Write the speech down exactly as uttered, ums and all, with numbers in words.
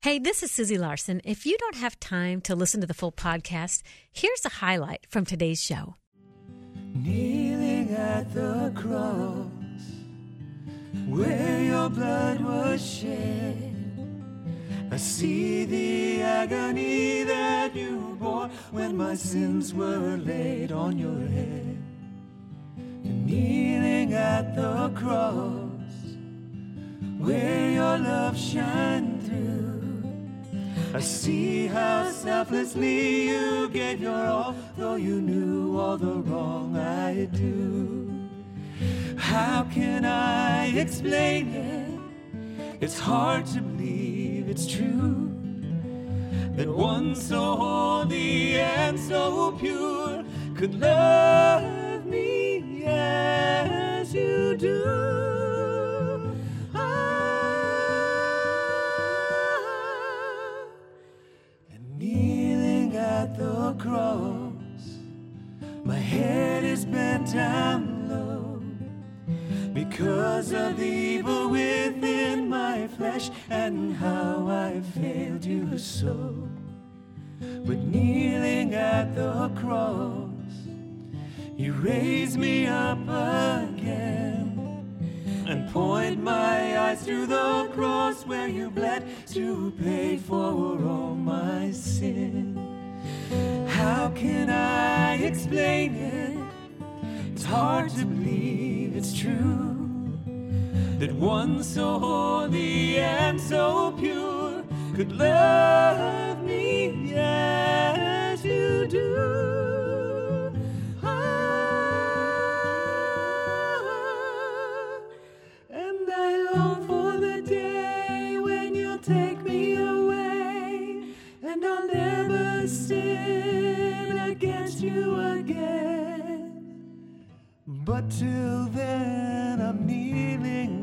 Hey, this is Susie Larson. If you don't have time to listen to the full podcast, here's a highlight from today's show. Kneeling at the cross where your blood was shed, I see the agony that you bore when my sins were laid on your head. And kneeling at the cross where your love shined through, I see how selflessly you gave your all, though you knew all the wrong I do. How can I explain it? It's hard to believe it's true, that one so holy and so pure could love me as you do. At the cross, my head is bent down low because of the evil within my flesh and how I failed you so. But kneeling at the cross, you raise me up again and point my eyes to the cross where you bled to pay for all my sin. How can I explain it? It's hard to believe it's true, that one so holy and so pure could love me as you do. Ah, and I long for the day when you'll take me away, and I'll never sin against you again. But till then I'm kneeling